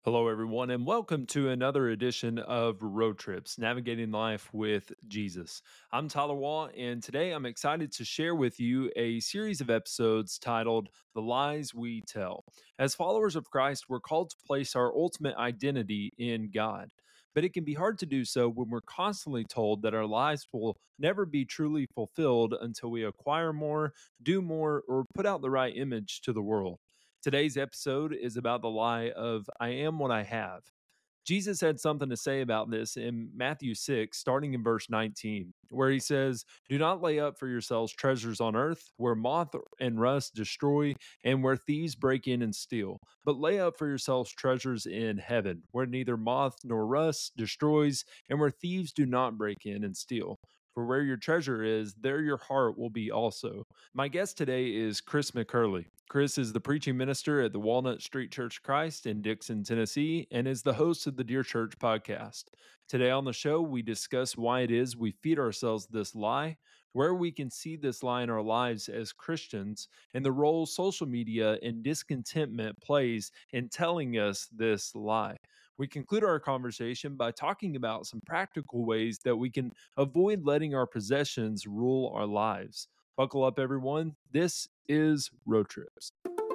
Hello, everyone, and welcome to another edition of Road Trips Navigating Life with Jesus. I'm Tyler Waugh, and today I'm excited to share with you a series of episodes titled The Lies We Tell. As followers of Christ, we're called to place our ultimate identity in God. But it can be hard to do so when we're constantly told that our lives will never be truly fulfilled until we acquire more, do more, or put out the right image to the world. Today's episode is about the lie of I am what I have. Jesus had something to say about this in Matthew 6, starting in verse 19, where he says, "Do not lay up for yourselves treasures on earth, where moth and rust destroy, and where thieves break in and steal. But lay up for yourselves treasures in heaven, where neither moth nor rust destroys, and where thieves do not break in and steal. For where your treasure is, there your heart will be also." My guest today is Chris McCurley. Chris is the preaching minister at the Walnut Street Church of Christ in Dixon, Tennessee, and is the host of the Dear Church podcast. Today on the show, we discuss why it is we feed ourselves this lie, where we can see this lie in our lives as Christians, and the role social media and discontentment plays in telling us this lie. We conclude our conversation by talking about some practical ways that we can avoid letting our possessions rule our lives. Buckle up, everyone. This is Road Trips.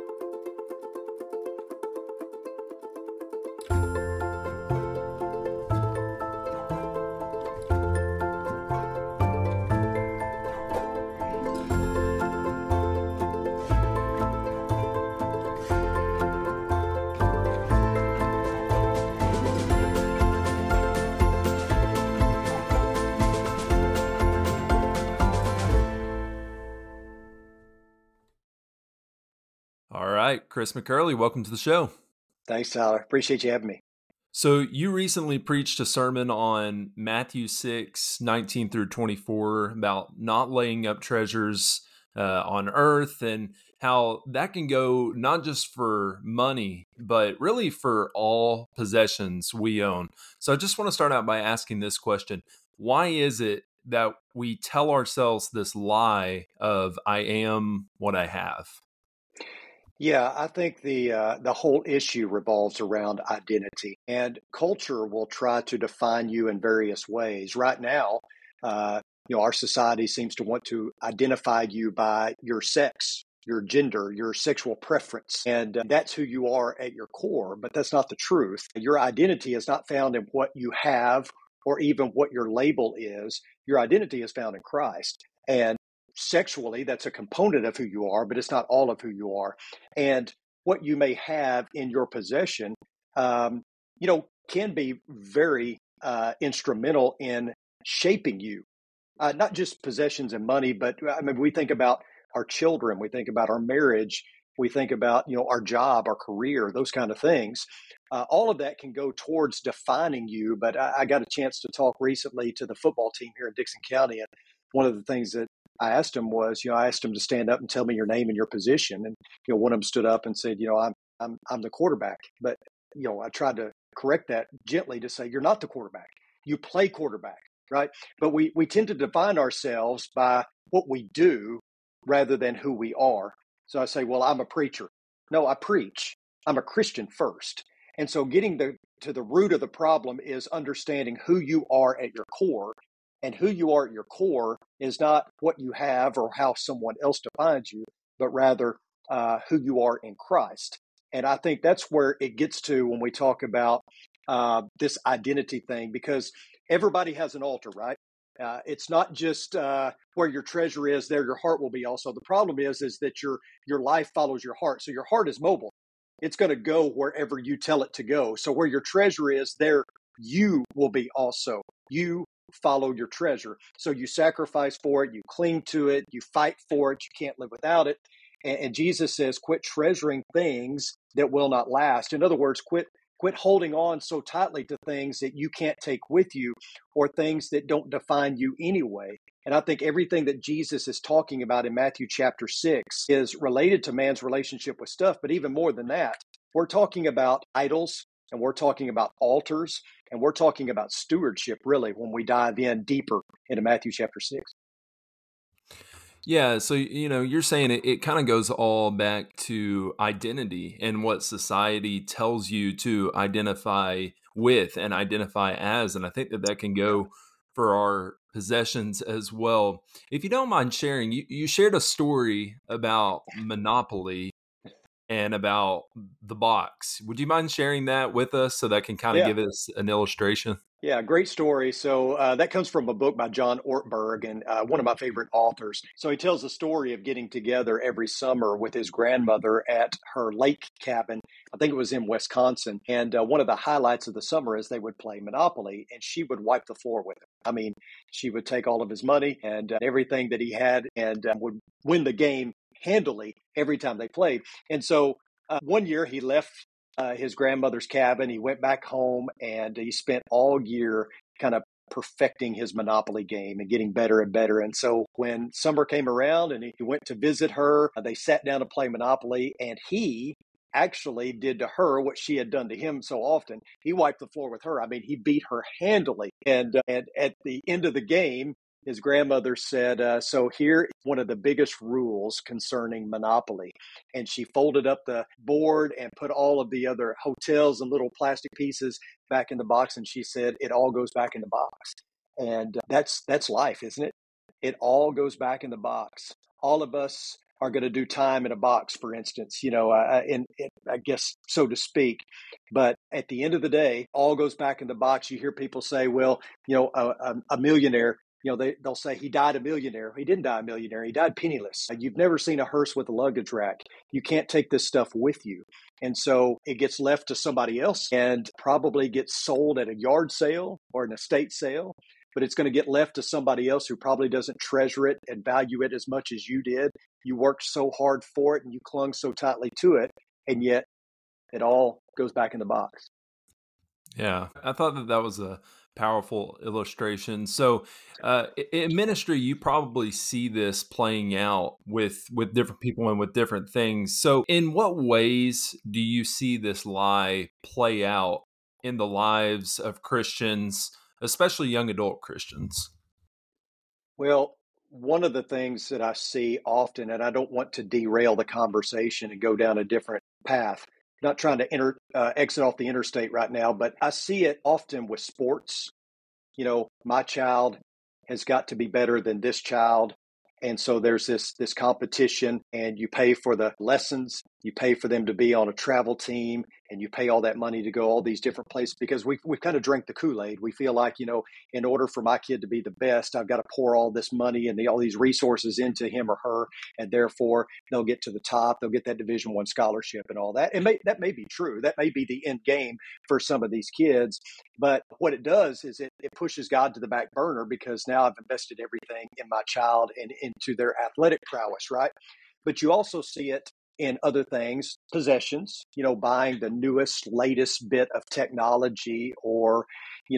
All right, Chris McCurley, welcome to the show. Thanks, Tyler. Appreciate you having me. So you recently preached a sermon on Matthew 6, 19 through 24 about not laying up treasures on earth and how that can go not just for money, but really for all possessions we own. So I just want to start out by asking this question. Why is it that we tell ourselves this lie of I am what I have? Yeah, I think the whole issue revolves around identity, and culture will try to define you in various ways. Right now, our society seems to want to identify you by your sex, your gender, your sexual preference, and that's who you are at your core. But that's not the truth. Your identity is not found in what you have or even what your label is. Your identity is found in Christ, and sexually, that's a component of who you are, but it's not all of who you are. And what you may have in your possession, can be very instrumental in shaping you. Not just possessions and money, but I mean, we think about our children, we think about our marriage, we think about our job, our career, those kind of things. All of that can go towards defining you. But I got a chance to talk recently to the football team here in Dixon County, and one of the things that I asked them was, I asked them to stand up and tell me your name and your position, and one of them stood up and said, I'm the quarterback, but I tried to correct that gently to say you're not the quarterback, you play quarterback, right? But we tend to define ourselves by what we do rather than who we are. So I say, well, I'm a preacher. No, I preach. I'm a Christian first. And so getting to the root of the problem is understanding who you are at your core. And who you are at your core is not what you have or how someone else defines you, but rather who you are in Christ. And I think that's where it gets to when we talk about this identity thing, because everybody has an altar, right? It's not just where your treasure is, there your heart will be also. The problem is that your life follows your heart. So your heart is mobile. It's going to go wherever you tell it to go. So where your treasure is, there you will be also. You follow your treasure. So you sacrifice for it, you cling to it, you fight for it, you can't live without it. And Jesus says, quit treasuring things that will not last. In other words, quit holding on so tightly to things that you can't take with you or things that don't define you anyway. And I think everything that Jesus is talking about in Matthew chapter 6 is related to man's relationship with stuff. But even more than that, we're talking about idols and we're talking about altars and we're talking about stewardship, really, when we dive in deeper into Matthew chapter 6. Yeah, so you're saying it kind of goes all back to identity and what society tells you to identify with and identify as, and I think that that can Yeah. go for our possessions as well. If you don't mind sharing, you shared a story about Monopoly and about the box. Would you mind sharing that with us so that can kind of Yeah. give us an illustration? Yeah, great story. So that comes from a book by John Ortberg and one of my favorite authors. So he tells the story of getting together every summer with his grandmother at her lake cabin. I think it was in Wisconsin. And one of the highlights of the summer is they would play Monopoly, and she would wipe the floor with him. I mean, she would take all of his money and everything that he had and would win the game handily every time they played. And so one year he left his grandmother's cabin. He went back home and he spent all year kind of perfecting his Monopoly game and getting better and better. And so when summer came around and he went to visit her, they sat down to play Monopoly, and he actually did to her what she had done to him so often. He wiped the floor with her. I mean, he beat her handily. And at the end of the game, his grandmother said, so here is one of the biggest rules concerning Monopoly. And she folded up the board and put all of the other hotels and little plastic pieces back in the box. And she said, it all goes back in the box. And that's life, isn't it? It all goes back in the box. All of us are going to do time in a box, for instance, I guess, so to speak. But at the end of the day, all goes back in the box. You hear people say, well, a millionaire, they'll say he died a millionaire. He didn't die a millionaire. He died penniless. You've never seen a hearse with a luggage rack. You can't take this stuff with you. And so it gets left to somebody else and probably gets sold at a yard sale or an estate sale, but it's going to get left to somebody else who probably doesn't treasure it and value it as much as you did. You worked so hard for it and you clung so tightly to it, and yet it all goes back in the box. Yeah, I thought that that was a powerful illustration. So, in ministry, you probably see this playing out with different people and with different things. So, in what ways do you see this lie play out in the lives of Christians, especially young adult Christians? Well, one of the things that I see often, and I don't want to derail the conversation and go down a different path, not trying to exit off the interstate right now, but I see it often with sports. My child has got to be better than this child. And so there's this competition, and you pay for the lessons, you pay for them to be on a travel team, and you pay all that money to go all these different places because we kind of drink the Kool-Aid. We feel like, in order for my kid to be the best, I've got to pour all this money and all these resources into him or her, and therefore they'll get to the top, they'll get that Division I scholarship and all that. And that may be true. That may be the end game for some of these kids. But what it does is it pushes God to the back burner because now I've invested everything in my child and into their athletic prowess, right? But you also see it in other things, possessions, buying the newest, latest bit of technology or,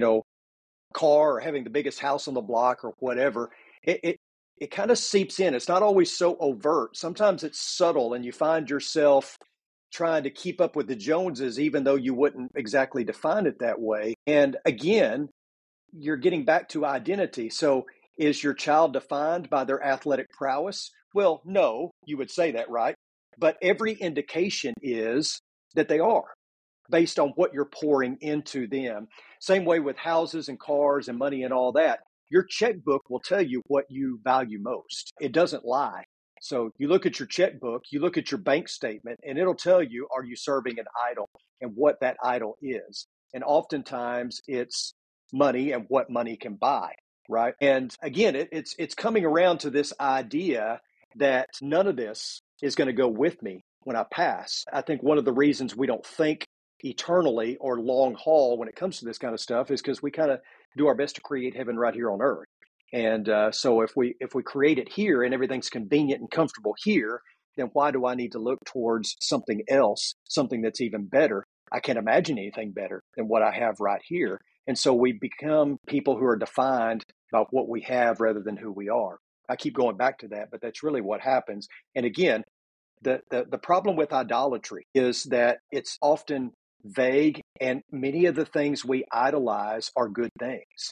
car or having the biggest house on the block or whatever. It kind of seeps in. It's not always so overt. Sometimes it's subtle and you find yourself trying to keep up with the Joneses, even though you wouldn't exactly define it that way. And again, you're getting back to identity. So is your child defined by their athletic prowess? Well, no, you would say that, right? But every indication is that they are based on what you're pouring into them. Same way with houses and cars and money and all that. Your checkbook will tell you what you value most. It doesn't lie. So you look at your checkbook, you look at your bank statement, and it'll tell you, are you serving an idol and what that idol is. And oftentimes it's money and what money can buy, right? And again, it's coming around to this idea that none of this is going to go with me when I pass. I think one of the reasons we don't think eternally or long haul when it comes to this kind of stuff is because we kind of do our best to create heaven right here on earth. And so if we create it here and everything's convenient and comfortable here, then why do I need to look towards something else, something that's even better? I can't imagine anything better than what I have right here. And so we become people who are defined by what we have rather than who we are. I keep going back to that, but that's really what happens. And again, the problem with idolatry is that it's often vague, and many of the things we idolize are good things.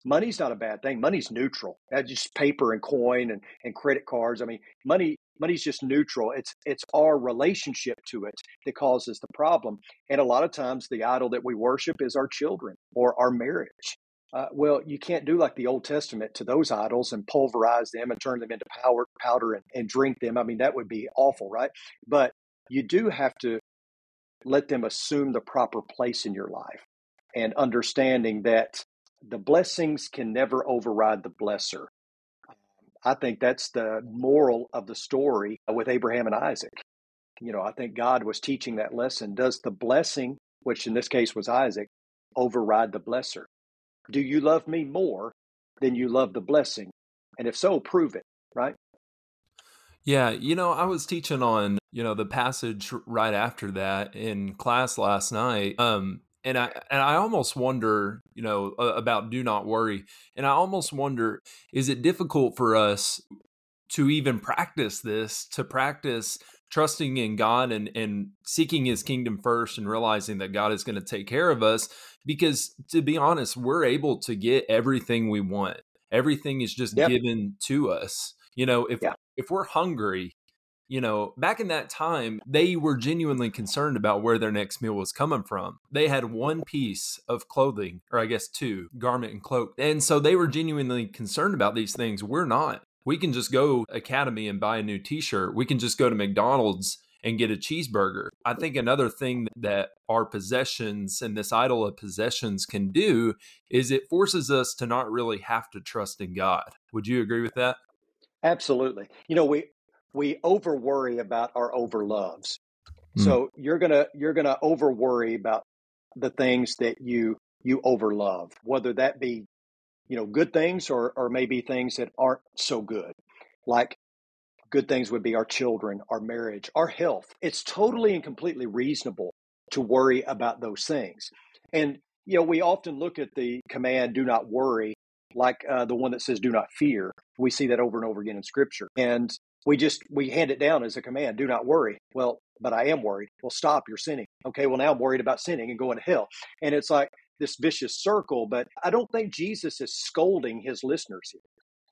money's not a bad thing. Money's neutral. That's just paper and coin and credit cards. I mean, money's just neutral. It's our relationship to it that causes the problem. And a lot of times the idol that we worship is our children or our marriage. Well, you can't do like the Old Testament to those idols and pulverize them and turn them into powder and drink them. I mean, that would be awful, right? But you do have to let them assume the proper place in your life, and understanding that the blessings can never override the blesser. I think that's the moral of the story with Abraham and Isaac. I think God was teaching that lesson. Does the blessing, which in this case was Isaac, override the blesser? Do you love me more than you love the blessing? And if so, prove it, right? Yeah, I was teaching on, the passage right after that in class last night. And I almost wonder, about do not worry. And I almost wonder, is it difficult for us to even practice this, to practice trusting in God and seeking his kingdom first and realizing that God is going to take care of us? Because to be honest, we're able to get everything we want. Everything is just Yep. given to us. If Yeah. if we're hungry, back in that time, they were genuinely concerned about where their next meal was coming from. They had one piece of clothing, or I guess two, garment and cloak. And so they were genuinely concerned about these things. We're not. We can just go Academy and buy a new t-shirt. We can just go to McDonald's and get a cheeseburger. I think another thing that our possessions and this idol of possessions can do is it forces us to not really have to trust in God. Would you agree with that? Absolutely. We over worry about our over loves. Mm. So you're gonna over worry about the things that you over love, whether that be good things or maybe things that aren't so good. Like good things would be our children, our marriage, our health. It's totally and completely reasonable to worry about those things. And we often look at the command "do not worry" like the one that says "do not fear." We see that over and over again in Scripture, and we hand it down as a command: "Do not worry." Well, but I am worried. Well, stop. You're sinning. Okay. Well, now I'm worried about sinning and going to hell, and it's like this vicious circle. But I don't think Jesus is scolding his listeners here.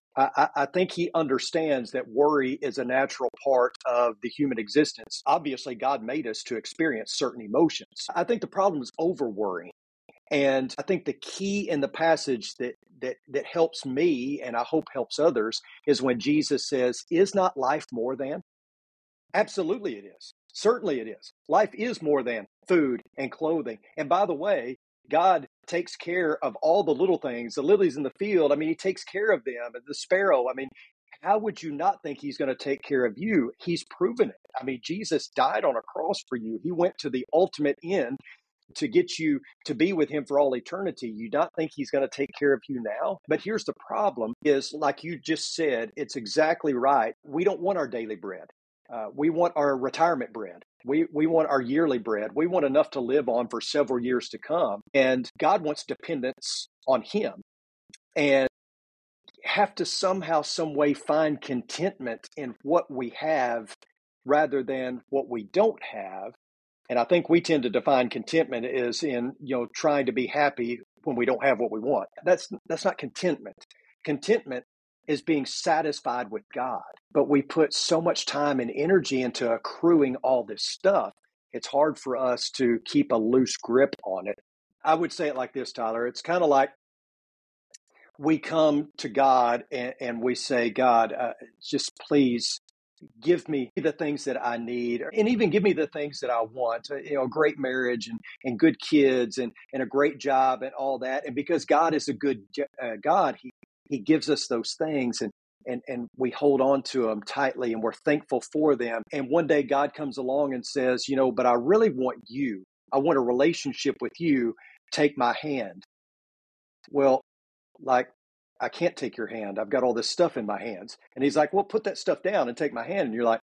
I think he understands that worry is a natural part of the human existence. Obviously, God made us to experience certain emotions. I think the problem is over worrying. And I think the key in the passage that helps me, and I hope helps others, is when Jesus says, "Is not life more than?" Absolutely, it is. Certainly, it is. Life is more than food and clothing. And by the way, God takes care of all the little things, the lilies in the field. I mean, he takes care of them, and the sparrow. I mean, how would you not think he's going to take care of you? He's proven it. I mean, Jesus died on a cross for you. He went to the ultimate end to get you to be with him for all eternity. You not think he's going to take care of you now? But here's the problem is, like you just said, it's exactly right. We don't want our daily bread. We want our retirement bread. We want our yearly bread. We want enough to live on for several years to come. And God wants dependence on him. And have to somehow, some way find contentment in what we have rather than what we don't have. And I think we tend to define contentment as in, trying to be happy when we don't have what we want. That's not contentment. Contentment is being satisfied with God. But we put so much time and energy into accruing all this stuff, it's hard for us to keep a loose grip on it. I would say it like this, Tyler. It's kind of like we come to God and we say, "God, just please give me the things that I need, and even give me the things that I want, a great marriage and good kids and a great job and all that." And because God is a good God, he gives us those things, and we hold on to them tightly, and we're thankful for them. And one day God comes along and says, "But I really want you. I want a relationship with you. Take my hand." Well, like, "I can't take your hand. I've got all this stuff in my hands." And he's like, "Well, put that stuff down and take my hand." And you're like,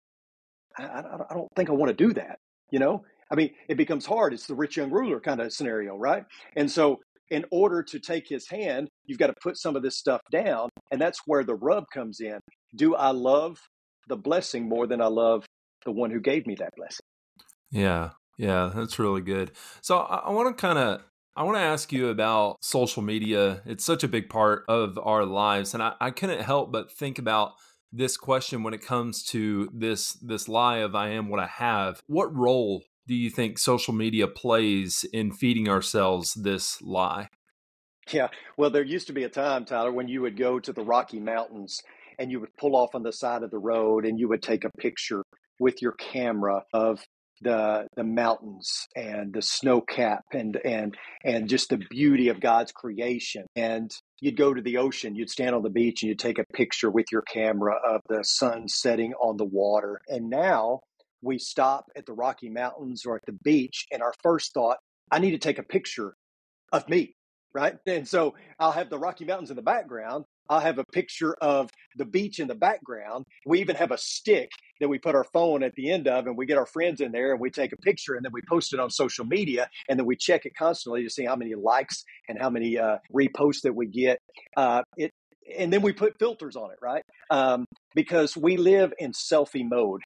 I don't think I want to do that. I mean, it becomes hard. It's the rich young ruler kind of scenario, right? And so, in order to take his hand, you've got to put some of this stuff down. And that's where the rub comes in. Do I love the blessing more than I love the one who gave me that blessing? Yeah, yeah, that's really good. So I want to kind of I want to ask you about social media. It's such a big part of our lives. And I couldn't help but think about this question when it comes to this lie of I am what I have. What role do you think social media plays in feeding ourselves this lie? Yeah. Well, there used to be a time, Tyler, when you would go to the Rocky Mountains and you would pull off on the side of the road and you would take a picture with your camera of the mountains and the snow cap and just the beauty of God's creation. And you'd go to the ocean, you'd stand on the beach and you'd take a picture with your camera of the sun setting on the water. And now we stop at the Rocky Mountains or at the beach, and our first thought, I need to take a picture of me, right? And so I'll have the Rocky Mountains in the background. I'll have a picture of the beach in the background. We even have a stick that we put our phone at the end of, and we get our friends in there and we take a picture and then we post it on social media. And then we check it constantly to see how many likes and how many reposts that we get. And then we put filters on it, right? Because we live in selfie mode.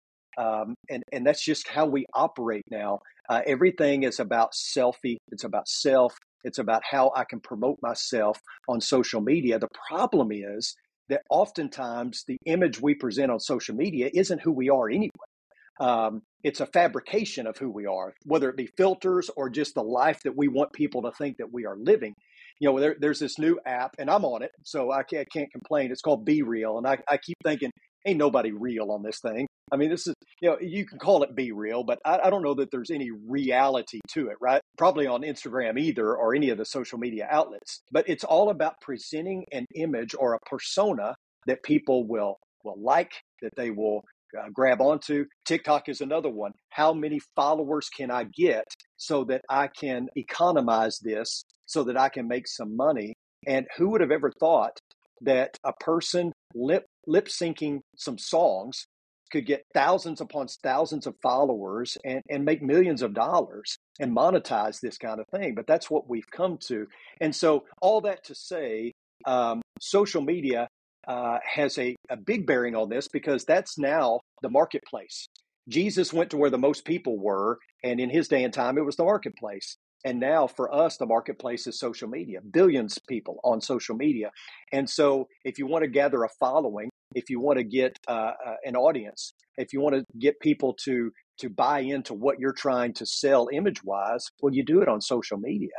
And that's just how we operate now. Everything is about selfie. It's about self. It's about how I can promote myself on social media. The problem is that oftentimes the image we present on social media isn't who we are anyway. It's a fabrication of who we are, whether it be filters or just the life that we want people to think that we are living. There's this new app, and I'm on it, so I can't complain. It's called Be Real, and I keep thinking, ain't nobody real on this thing. I mean, this is, you can call it Be Real, but I don't know that there's any reality to it, right? Probably on Instagram either, or any of the social media outlets. But it's all about presenting an image or a persona that people will like, that they will grab onto. TikTok is another one. How many followers can I get so that I can economize this, so that I can make some money? And who would have ever thought that a person lip syncing some songs could get thousands upon thousands of followers and make millions of dollars and monetize this kind of thing? But that's what we've come to. And so all that to say, social media has a big bearing on this, because that's now the marketplace. Jesus went to where the most people were, and in his day and time, it was the marketplace. And now for us, the marketplace is social media, billions of people on social media. And so if you want to gather a following, if you want to get an audience, if you want to get people to buy into what you're trying to sell image wise, well, you do it on social media.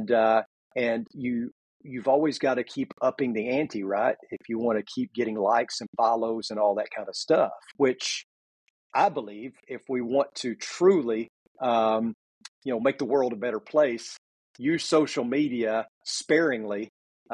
And you've always got to keep upping the ante, right? If you want to keep getting likes and follows and all that kind of stuff, which I believe if we want to truly, make the world a better place, use social media sparingly,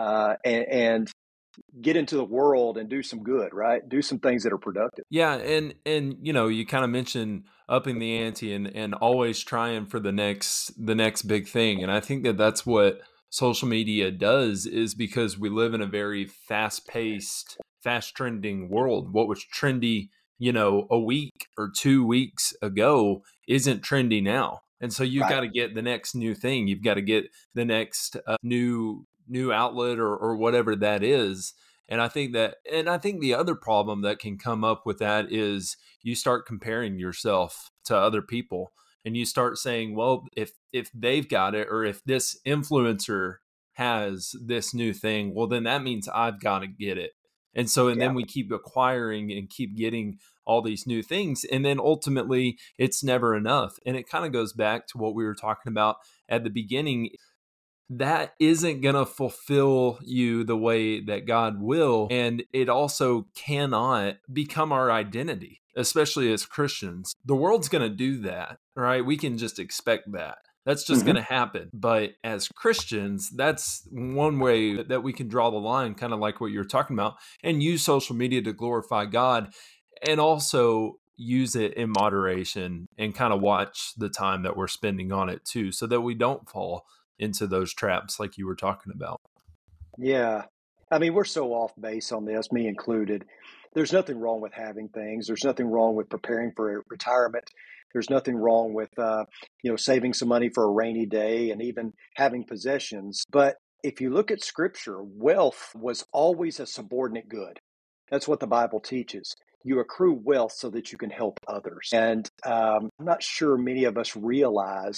and get into the world and do some good, right? Do some things that are productive. Yeah, and you kind of mentioned upping the ante and always trying for the next big thing. And I think that that's what social media does, is because we live in a very fast-paced, fast-trending world. What was trendy, a week or 2 weeks ago isn't trendy now. And so you've Right. got to get the next new thing. You've got to get the next new outlet or whatever that is. And I think the other problem that can come up with that is you start comparing yourself to other people, and you start saying, well, if they've got it, or if this influencer has this new thing, well, then that means I've got to get it. And Yeah. then we keep acquiring and keep getting all these new things. And then ultimately it's never enough. And it kind of goes back to what we were talking about at the beginning. That isn't going to fulfill you the way that God will. And it also cannot become our identity, especially as Christians. The world's going to do that, right? We can just expect that. That's just going Hmm. to happen. But as Christians, that's one way that we can draw the line, kind of like what you're talking about, and use social media to glorify God, and also use it in moderation and kind of watch the time that we're spending on it too, so that we don't fall into those traps like you were talking about. Yeah. I mean, we're so off base on this, me included. There's nothing wrong with having things. There's nothing wrong with preparing for retirement. There's nothing wrong with, saving some money for a rainy day and even having possessions. But if you look at scripture, wealth was always a subordinate good. That's what the Bible teaches. You accrue wealth so that you can help others. And I'm not sure many of us realize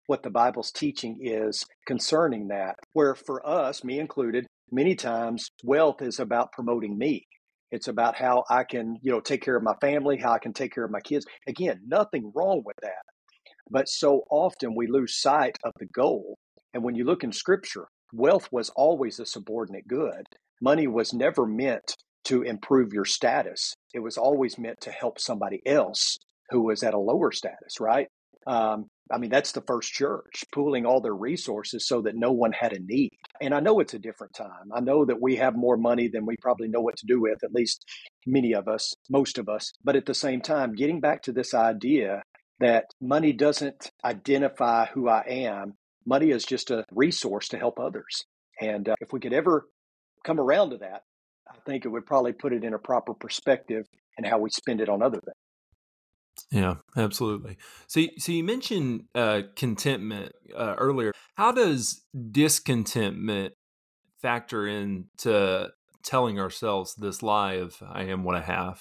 what the Bible's teaching is concerning that. Where for us, me included, many times wealth is about promoting me. It's about how I can, take care of my family, how I can take care of my kids. Again, nothing wrong with that. But so often we lose sight of the goal. And when you look in Scripture, wealth was always a subordinate good. Money was never meant to improve your status. It was always meant to help somebody else who was at a lower status, right? That's the first church, pooling all their resources so that no one had a need. And I know it's a different time. I know that we have more money than we probably know what to do with, at least many of us, most of us. But at the same time, getting back to this idea that money doesn't identify who I am, money is just a resource to help others. And if we could ever come around to that, I think it would probably put it in a proper perspective and how we spend it on other things. Yeah, absolutely. So you mentioned contentment earlier. How does discontentment factor into telling ourselves this lie of I am what I have?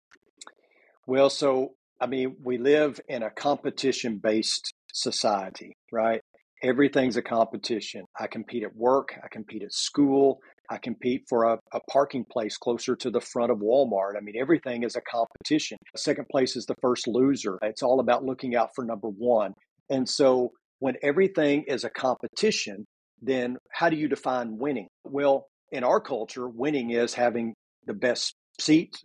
Well, we live in a competition-based society, right? Everything's a competition. I compete at work. I compete at school. I compete for a parking place closer to the front of Walmart. Everything is a competition. Second place is the first loser. It's all about looking out for number one. And so when everything is a competition, then how do you define winning? Well, in our culture, winning is having the best seat,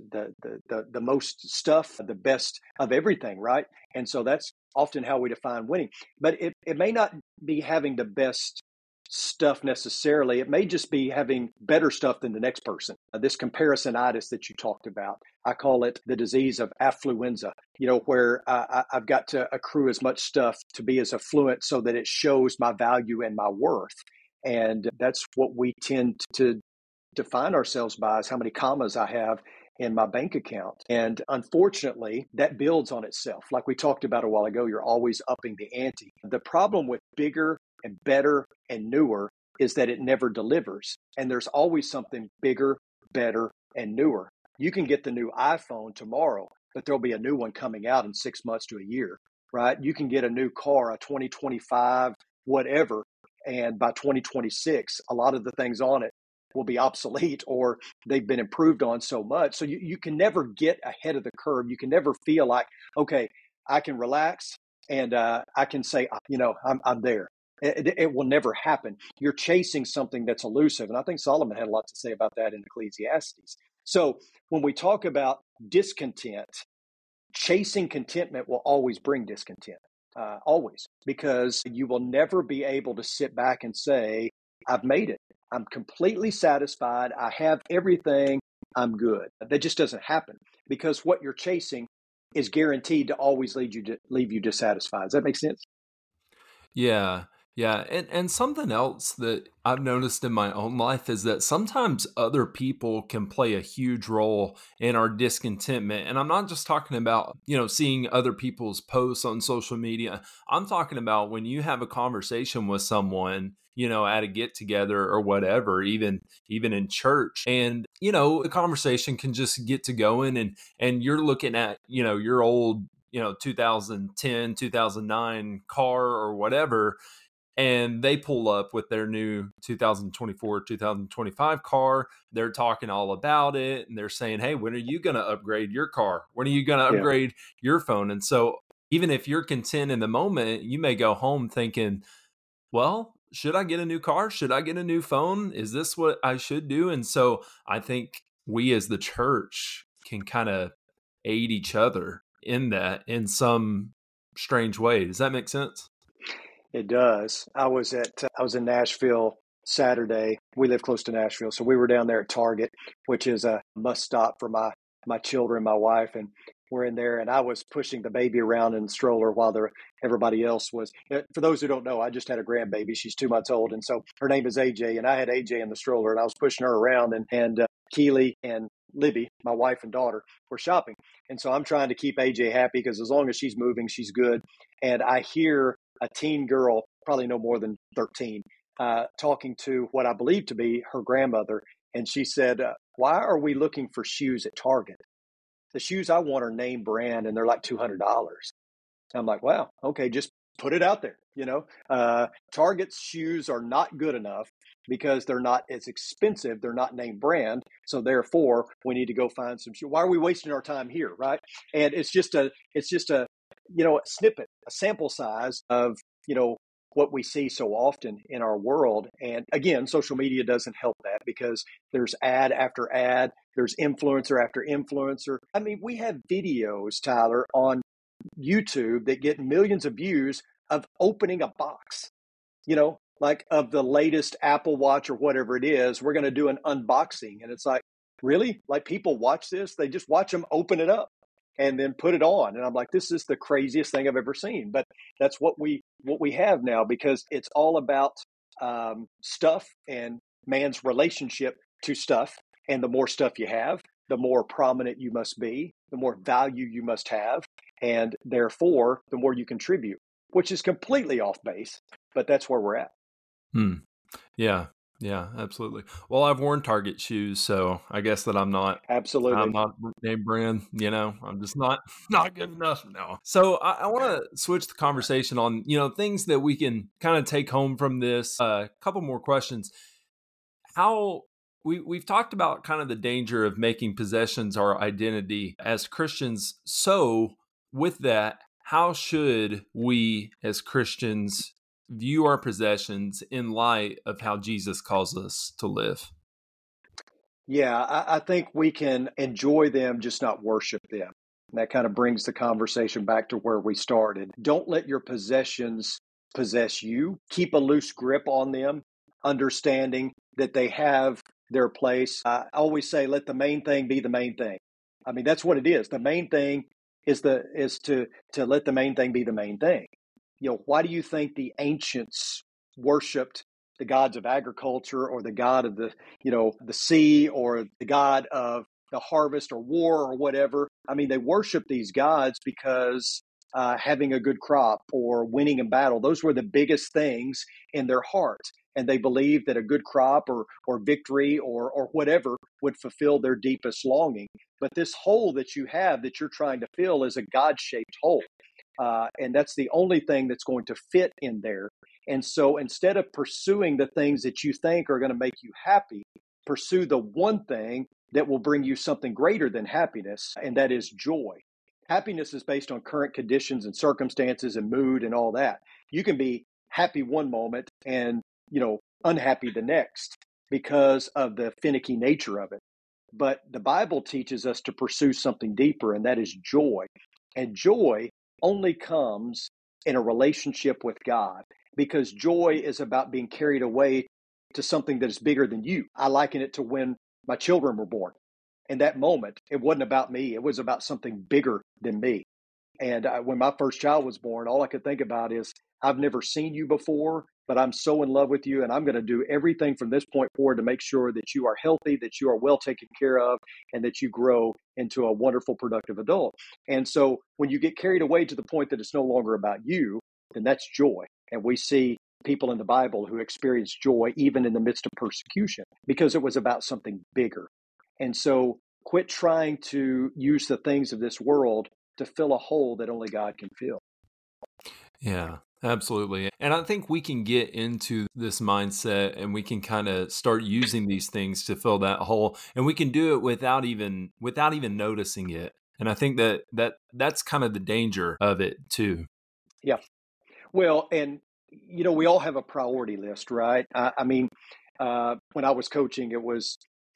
the most stuff, the best of everything, right? And so that's often how we define winning. But it may not be having the best stuff necessarily. It may just be having better stuff than the next person. This comparisonitis that you talked about, I call it the disease of affluenza, where I've got to accrue as much stuff to be as affluent so that it shows my value and my worth. And that's what we tend to define ourselves by, is how many commas I have in my bank account. And unfortunately, that builds on itself. Like we talked about a while ago, you're always upping the ante. The problem with bigger and better and newer is that it never delivers. And there's always something bigger, better, and newer. You can get the new iPhone tomorrow, but there'll be a new one coming out in 6 months to a year, right? You can get a new car, a 2025, whatever. And by 2026, a lot of the things on it will be obsolete, or they've been improved on so much. So you can never get ahead of the curve. You can never feel like, okay, I can relax and I can say, I'm there. It will never happen. You're chasing something that's elusive. And I think Solomon had a lot to say about that in Ecclesiastes. So when we talk about discontent, chasing contentment will always bring discontent, always, because you will never be able to sit back and say, I've made it. I'm completely satisfied. I have everything. I'm good. That just doesn't happen, because what you're chasing is guaranteed to always leave you dissatisfied. Does that make sense? Yeah. Yeah. And something else that I've noticed in my own life is that sometimes other people can play a huge role in our discontentment. And I'm not just talking about, seeing other people's posts on social media. I'm talking about when you have a conversation with someone, at a get together or whatever, even in church. And, the conversation can just get to going and you're looking at, your old 2010, 2009 car or whatever, and they pull up with their new 2024, 2025 car. They're talking all about it, and they're saying, hey, when are you going to upgrade your car? When are you going to upgrade your phone? And so even if you're content in the moment, you may go home thinking, well, should I get a new car? Should I get a new phone? Is this what I should do? And so I think we as the church can kind of aid each other in that in some strange way. Does that make sense? It does. I was in Nashville Saturday. We live close to Nashville, so we were down there at Target, which is a must stop for my children, my wife, and we're in there. And I was pushing the baby around in the stroller while everybody else was. For those who don't know, I just had a grandbaby. She's 2 months old, and so her name is AJ, and I had AJ in the stroller, and I was pushing her around, and Keely and Libby, my wife and daughter, were shopping, and so I'm trying to keep AJ happy, because as long as she's moving, she's good. And I hear a teen girl, probably no more than 13, talking to what I believe to be her grandmother. And she said, why are we looking for shoes at Target? The shoes I want are name brand, and they're like $200. I'm like, wow, okay, just put it out there. Target's shoes are not good enough because they're not as expensive. They're not name brand. So therefore, we need to go find some shoes. Why are we wasting our time here, right? And it's just a snippet, a sample size of what we see so often in our world. And again, social media doesn't help that because there's ad after ad, there's influencer after influencer. I mean, we have videos, Tyler, on YouTube that get millions of views of opening a box, like of the latest Apple Watch or whatever it is. We're going to do an unboxing. And it's like, really? Like, people watch this? They just watch them open it up and then put it on. And I'm like, this is the craziest thing I've ever seen. But that's what we have now, because it's all about stuff and man's relationship to stuff. And the more stuff you have, the more prominent you must be, the more value you must have, and therefore the more you contribute, which is completely off base, but that's where we're at. Yeah, absolutely. Well, I've worn Target shoes, so I guess that I'm not name brand, I'm just not good enough now. So I want to switch the conversation on, things that we can kind of take home from this. A couple more questions. How we've talked about kind of the danger of making possessions our identity as Christians. So with that, how should we as Christians view our possessions in light of how Jesus calls us to live? Yeah, I think we can enjoy them, just not worship them. And that kind of brings the conversation back to where we started. Don't let your possessions possess you. Keep a loose grip on them, understanding that they have their place. I always say, let the main thing be the main thing. I mean, that's what it is. The main thing is to let the main thing be the main thing. Why do you think the ancients worshipped the gods of agriculture, or the god of the sea, or the god of the harvest, or war, or whatever? I mean, they worship these gods because having a good crop or winning in battle, those were the biggest things in their heart. And they believed that a good crop or victory or whatever would fulfill their deepest longing. But this hole that you have that you're trying to fill is a God-shaped hole. And that's the only thing that's going to fit in there. And so instead of pursuing the things that you think are going to make you happy, pursue the one thing that will bring you something greater than happiness, and that is joy. Happiness is based on current conditions and circumstances and mood and all that. You can be happy one moment and, unhappy the next because of the finicky nature of it. But the Bible teaches us to pursue something deeper, and that is joy. And joy only comes in a relationship with God, because joy is about being carried away to something that is bigger than you. I liken it to when my children were born. In that moment, it wasn't about me. It was about something bigger than me. And when my first child was born, all I could think about is, I've never seen you before, but I'm so in love with you, and I'm going to do everything from this point forward to make sure that you are healthy, that you are well taken care of, and that you grow into a wonderful, productive adult. And so when you get carried away to the point that it's no longer about you, then that's joy. And we see people in the Bible who experience joy even in the midst of persecution, because it was about something bigger. And so quit trying to use the things of this world to fill a hole that only God can fill. Yeah, absolutely. And I think we can get into this mindset, and we can kind of start using these things to fill that hole, and we can do it without even noticing it. And I think that's kind of the danger of it too. Yeah. Well, and we all have a priority list, right? I mean, when I was coaching, it was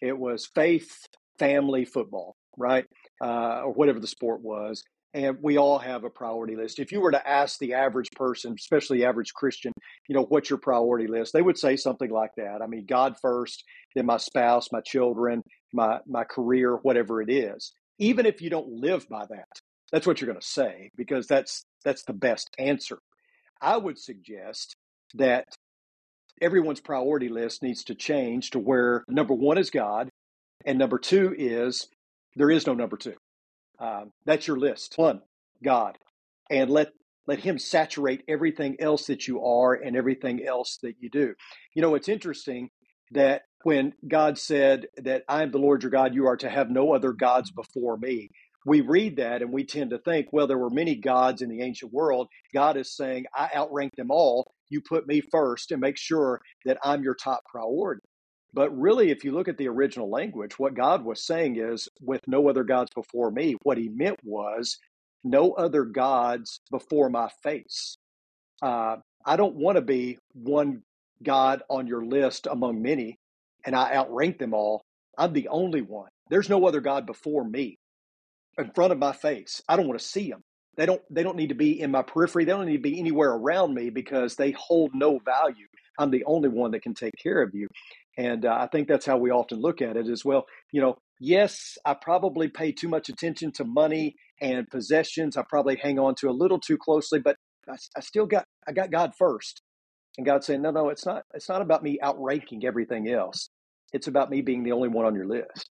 faith, family, football, right? Or whatever the sport was. And we all have a priority list. If you were to ask the average person, especially the average Christian, what's your priority list? They would say something like that. I mean, God first, then my spouse, my children, my career, whatever it is. Even if you don't live by that, that's what you're going to say, because that's the best answer. I would suggest that everyone's priority list needs to change to where number one is God, and number two is there is no number two. That's your list. One, God, and let Him saturate everything else that you are and everything else that you do. It's interesting that when God said that I am the Lord your God, you are to have no other gods before me. we read that and we tend to think, well, there were many gods in the ancient world. God is saying, I outrank them all. You put me first and make sure that I'm your top priority. But really, if you look at the original language, what God was saying is, with no other gods before me, what he meant was, no other gods before my face. Uh, I don't want to be one God on your list among many, and I outrank them all. I'm the only one. There's no other God before me in front of my face. I don't want to see them. They don't need to be in my periphery. They don't need to be anywhere around me because they hold no value. I'm the only one that can take care of you. And I think that's how we often look at it as well. Yes, I probably pay too much attention to money and possessions. I probably hang on to a little too closely, but I got God first. And God saying, no, it's not about me outranking everything else. It's about me being the only one on your list.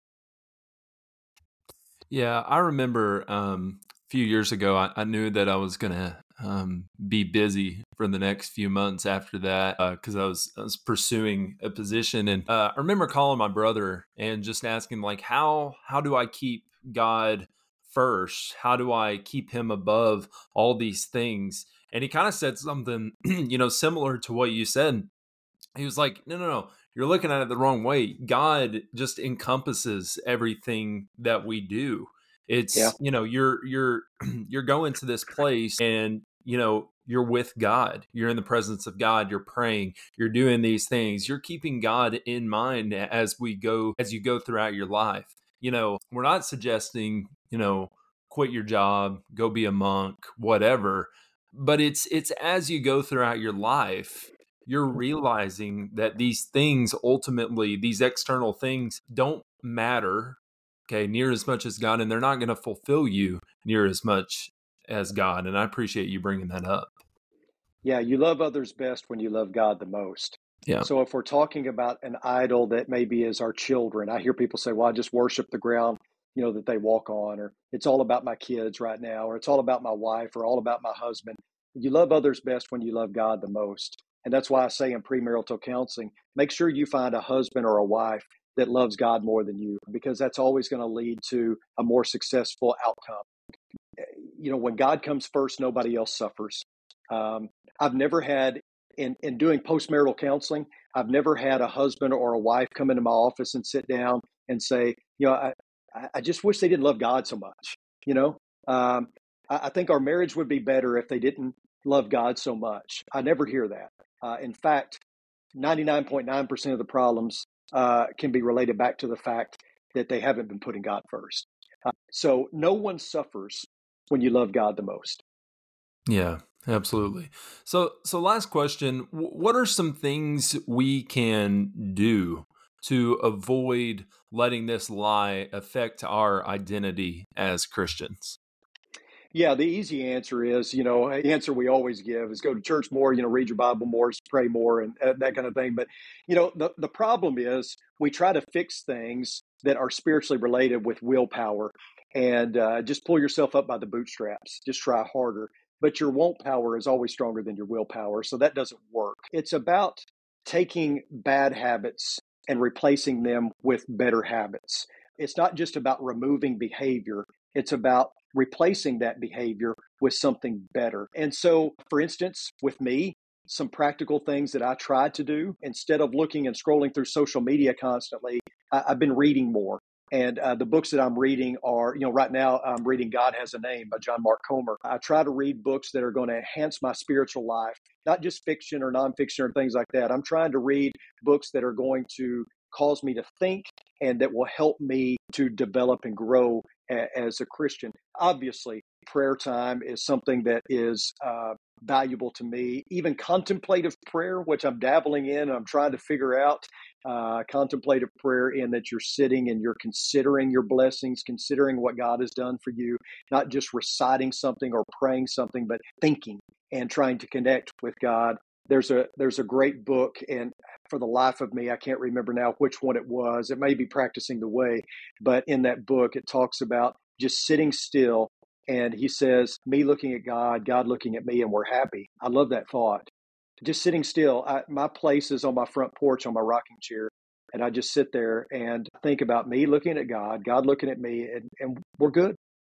Yeah, I remember a few years ago, I knew that I was going to be busy for the next few months after that because I was pursuing a position. And I remember calling my brother and just asking, like, how do I keep God first? How do I keep him above all these things? And he kind of said something, similar to what you said. He was like, no, you're looking at it the wrong way. God just encompasses everything that we do. Yeah. It's, you're going to this place and, you're with God. You're in the presence of God. You're praying. You're doing these things. You're keeping God in mind as you go throughout your life. We're not suggesting, quit your job, go be a monk, whatever. But it's as you go throughout your life, you're realizing that these things, ultimately, these external things, don't matter, okay, near as much as God, and they're not going to fulfill you near as much as God. And I appreciate you bringing that up. Yeah, you love others best when you love God the most. Yeah. So if we're talking about an idol that maybe is our children, I hear people say, well, I just worship the ground, that they walk on, or it's all about my kids right now, or it's all about my wife, or all about my husband. You love others best when you love God the most. And that's why I say in premarital counseling, make sure you find a husband or a wife that loves God more than you, because that's always going to lead to a more successful outcome. When God comes first, nobody else suffers. I've never had, in doing postmarital counseling, I've never had a husband or a wife come into my office and sit down and say, I just wish they didn't love God so much. I think our marriage would be better if they didn't love God so much. I never hear that. In fact, 99.9% of the problems can be related back to the fact that they haven't been putting God first. So no one suffers when you love God the most. Yeah, absolutely. So last question, what are some things we can do to avoid letting this lie affect our identity as Christians? Yeah, the easy answer is, the answer we always give is go to church more, read your Bible more, pray more, and that kind of thing. But, the problem is we try to fix things that are spiritually related with willpower and just pull yourself up by the bootstraps. Just try harder. But your won't power is always stronger than your willpower. So that doesn't work. It's about taking bad habits and replacing them with better habits. It's not just about removing behavior. It's about replacing that behavior with something better. And so, for instance, with me, some practical things that I tried to do instead of looking and scrolling through social media constantly, I've been reading more. And the books that I'm reading are, right now I'm reading God Has a Name by John Mark Comer. I try to read books that are going to enhance my spiritual life, not just fiction or nonfiction or things like that. I'm trying to read books that are going to cause me to think and that will help me to develop and grow as a Christian. Obviously, prayer time is something that is valuable to me. Even contemplative prayer, which I'm dabbling in, I'm trying to figure out contemplative prayer in that you're sitting and you're considering your blessings, considering what God has done for you, not just reciting something or praying something, but thinking and trying to connect with God. There's a great book, and for the life of me, I can't remember now which one it was. It may be Practicing the Way, but in that book, it talks about just sitting still. And he says, me looking at God, God looking at me, and we're happy. I love that thought. Just sitting still. My place is on my front porch on my rocking chair. And I just sit there and think about me looking at God, God looking at me, and we're good.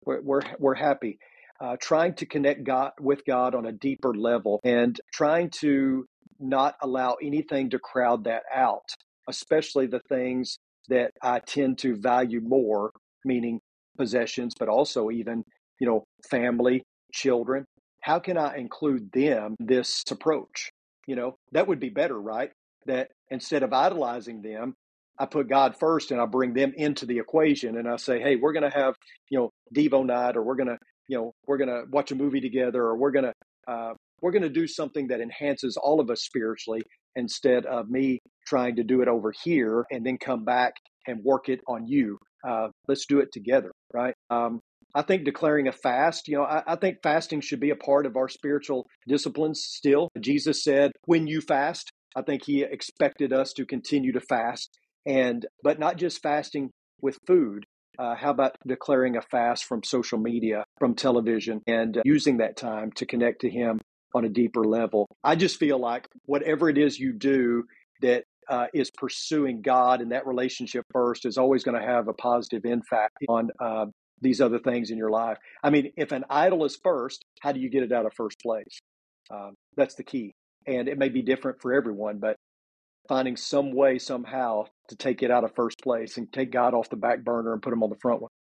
we're happy. Trying to connect God with God on a deeper level and trying to not allow anything to crowd that out, especially the things that I tend to value more, meaning possessions, but also even, family, children. How can I include them in this approach? That would be better, right? That instead of idolizing them, I put God first and I bring them into the equation and I say, hey, we're going to have, Devo night, or we're going to watch a movie together, or we're going to do something that enhances all of us spiritually instead of me trying to do it over here and then come back and work it on you. Let's do it together, right? I think declaring a fast, I think fasting should be a part of our spiritual disciplines still. Jesus said, when you fast, I think he expected us to continue to fast, but not just fasting with food. How about declaring a fast from social media, from television, and using that time to connect to him on a deeper level? I just feel like whatever it is you do that is pursuing God and that relationship first is always going to have a positive impact on these other things in your life. I mean, if an idol is first, how do you get it out of first place? That's the key. And it may be different for everyone, but finding some way, somehow, to take it out of first place and take God off the back burner and put him on the front one.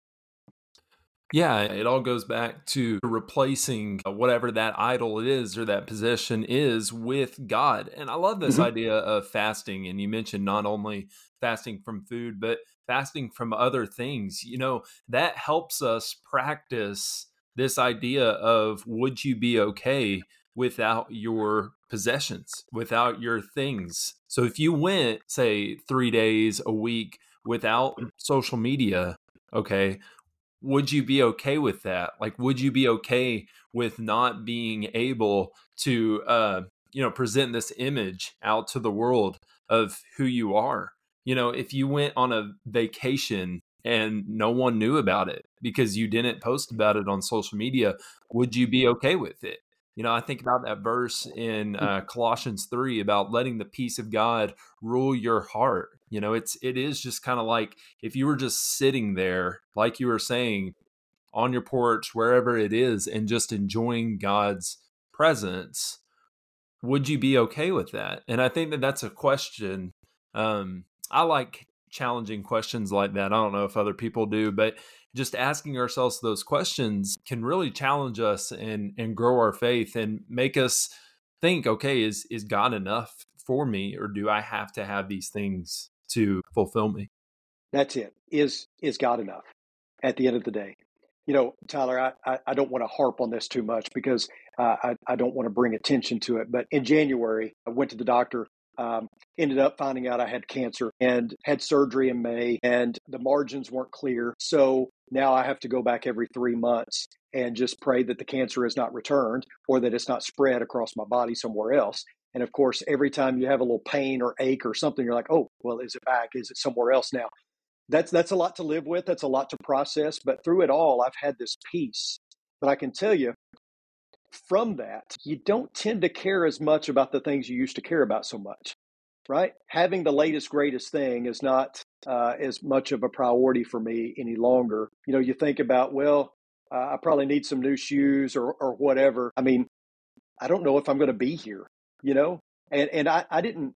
Yeah, it all goes back to replacing whatever that idol is or that possession is with God. And I love this idea of fasting. And you mentioned not only fasting from food, but fasting from other things. That helps us practice this idea of, would you be okay without your possessions, without your things? So if you went, say, 3 days a week without social media, okay, would you be okay with that? Like, would you be okay with not being able to, present this image out to the world of who you are? If you went on a vacation and no one knew about it because you didn't post about it on social media, would you be okay with it? I think about that verse in Colossians 3 about letting the peace of God rule your heart. It is just kind of like if you were just sitting there, like you were saying, on your porch, wherever it is, and just enjoying God's presence, would you be okay with that? And I think that that's a question. I like challenging questions like that. I don't know if other people do, but just asking ourselves those questions can really challenge us and grow our faith and make us think, okay, is God enough for me, or do I have to have these things to fulfill me? That's it. Is God enough at the end of the day? Tyler, I don't want to harp on this too much because I don't want to bring attention to it. But in January, I went to the doctor, ended up finding out I had cancer and had surgery in May, and the margins weren't clear. So now I have to go back every 3 months and just pray that the cancer is not returned or that it's not spread across my body somewhere else. And of course, every time you have a little pain or ache or something, you're like, oh, well, is it back? Is it somewhere else now? That's a lot to live with. That's a lot to process. But through it all, I've had this peace. But I can tell you, from that, you don't tend to care as much about the things you used to care about so much, right? Having the latest, greatest thing is not as much of a priority for me any longer. You think about, well, I probably need some new shoes or whatever. I mean, I don't know if I'm going to be here, and I didn't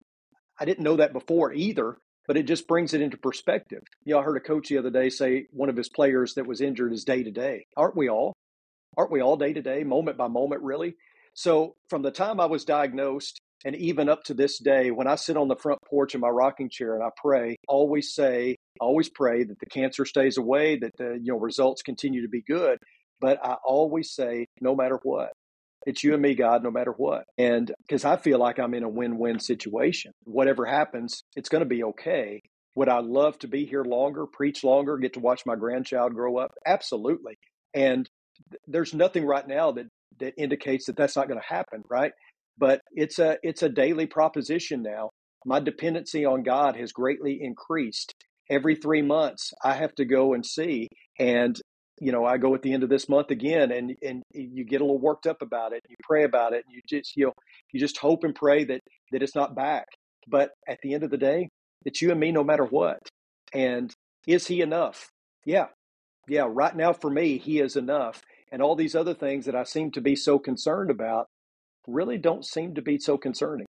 know that before either, but it just brings it into perspective. I heard a coach the other day say one of his players that was injured is day to day. Aren't we all? Aren't we all day to day, moment by moment, really? So from the time I was diagnosed and even up to this day, when I sit on the front porch in my rocking chair and I pray, always pray that the cancer stays away, that the results continue to be good. But I always say, no matter what, it's you and me, God, no matter what. And because I feel like I'm in a win-win situation. Whatever happens, it's going to be okay. Would I love to be here longer, preach longer, get to watch my grandchild grow up? Absolutely. And there's nothing right now that indicates that that's not going to happen, right? But it's a daily proposition now. My dependency on God has greatly increased. Every 3 months, I have to go and see. And I go at the end of this month again, and you get a little worked up about it. You pray about it. And you just hope and pray that it's not back. But at the end of the day, it's you and me, no matter what. And is He enough? Yeah, Yeah, right now for me, he is enough. And all these other things that I seem to be so concerned about really don't seem to be so concerning.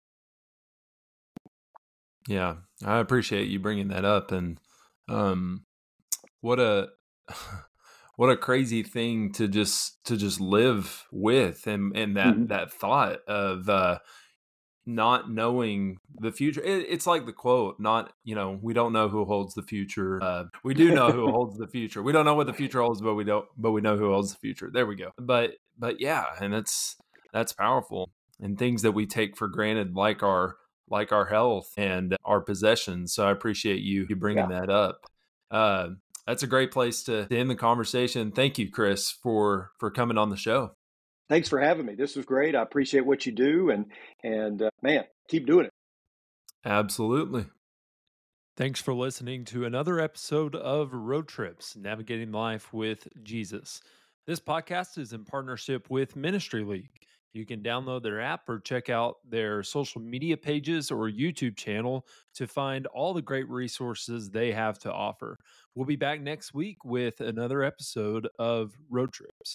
Yeah, I appreciate you bringing that up, and um, what a what a crazy thing to just live with, and Hmm. that thought of not knowing the future. It's like the quote, not, we don't know who holds the future. We do know who holds the future. We don't know what the future holds, but we know who holds the future. There we go. But yeah, and that's powerful. And things that we take for granted, like our health and our possessions. So I appreciate you bringing Yeah. that up. Uh, that's a great place to end the conversation. Thank you, Chris, for coming on the show. Thanks for having me. This was great. I appreciate what you do, and man, keep doing it. Absolutely. Thanks for listening to another episode of Road Trips Navigating Life with Jesus. This podcast is in partnership with Ministry League. You can download their app or check out their social media pages or YouTube channel to find all the great resources they have to offer. We'll be back next week with another episode of Road Trips.